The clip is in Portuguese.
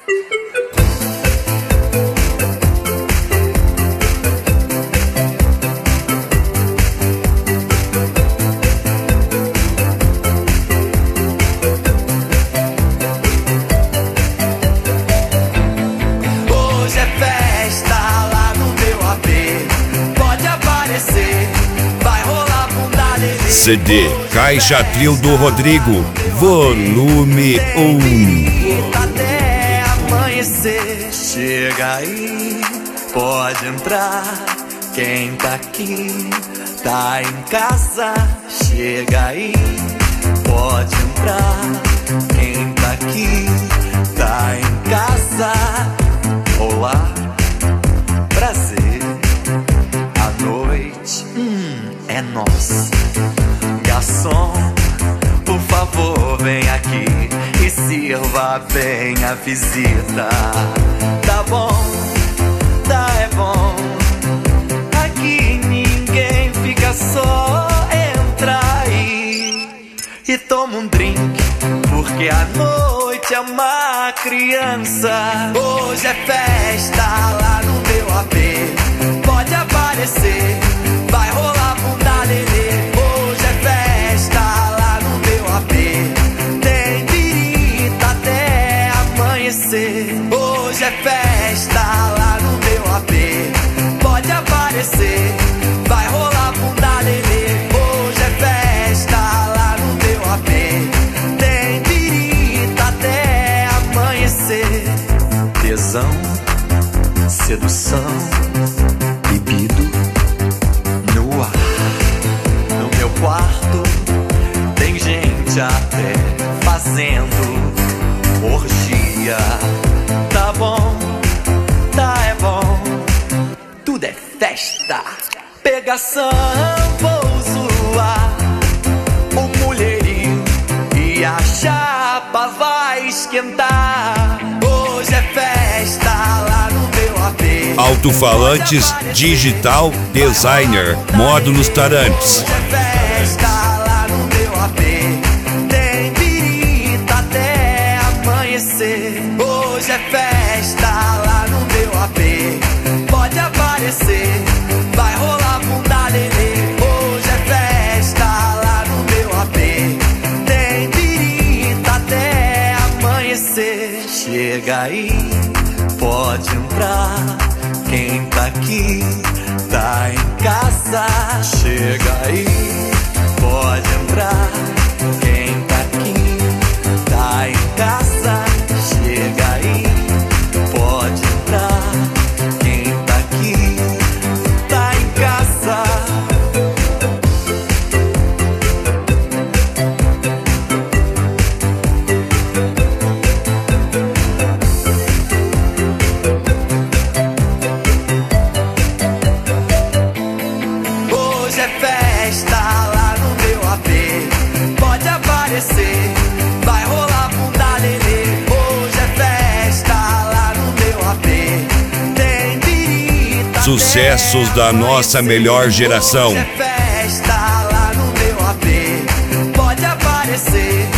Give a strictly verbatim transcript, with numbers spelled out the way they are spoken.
C D Caixa Trio do Rodrigo, volume um. Até amanhecer, chega aí, pode entrar. Quem tá aqui, tá em casa. Chega aí, pode entrar. Quem tá aqui, tá em casa. Olá, prazer, a noite hum, é nossa. Garçom, por favor, vem aqui e sirva bem a visita. Tá bom, tá é bom. Aqui ninguém fica só. Entra aí e toma um drink, porque a noite é uma criança. Hoje é festa lá no meu A P. Pode aparecer, vai rolar bunda lelê. Hoje é festa lá no meu A P. Pode aparecer, vai rolar bunda lelê. Hoje é festa lá no meu A P. Tem birita até amanhecer. Tesão, sedução, bebido no ar. No meu quarto tem gente até fazendo orgia. Tá bom, tá é bom. Tudo é festa, pegação, vou zoar o mulherio e a chapa vai esquentar. Hoje é festa lá no meu A P. Alto-falantes Digital Designer, módulos Tarantes. Hoje é festa lá no meu A P. Tem birita até amanhecer. Hoje é festa lá no meu A P. Pode aparecer, vai rolar bunda lelê. Hoje é festa lá no meu A P. Tem birita até amanhecer. Chega aí, pode entrar. Quem tá aqui, tá em casa. Chega aí, pode entrar. Quem tá aqui, tá em casa. Chega aí, pode entrar. Quem tá aqui, tá em casa. Hoje é festa lá no meu A P. Pode aparecer, vai rolar bunda lelê. Sucessos da nossa melhor geração. Hoje é festa lá no meu A P. Pode aparecer,